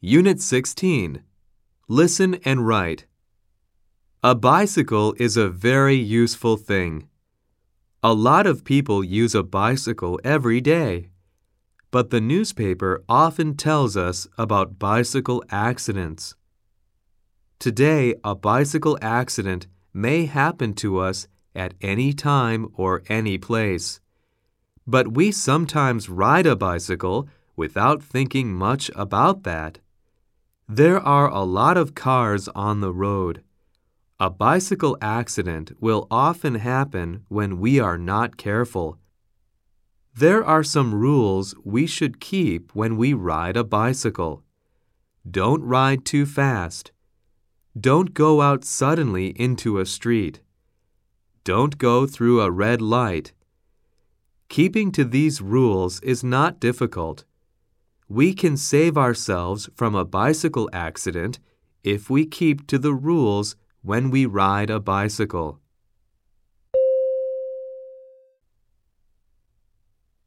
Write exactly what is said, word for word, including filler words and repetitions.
Unit sixteen. Listen and write. A bicycle is a very useful thing. A lot of people use a bicycle every day. But the newspaper often tells us about bicycle accidents. Today, a bicycle accident may happen to us at any time or any place. But we sometimes ride a bicycle without thinking much about that. There are a lot of cars on the road. A bicycle accident will often happen when we are not careful. There are some rules we should keep when we ride a bicycle. Don't ride too fast. Don't go out suddenly into a street. Don't go through a red light. Keeping to these rules is not difficult. We can save ourselves from a bicycle accident if we keep to the rules when we ride a bicycle.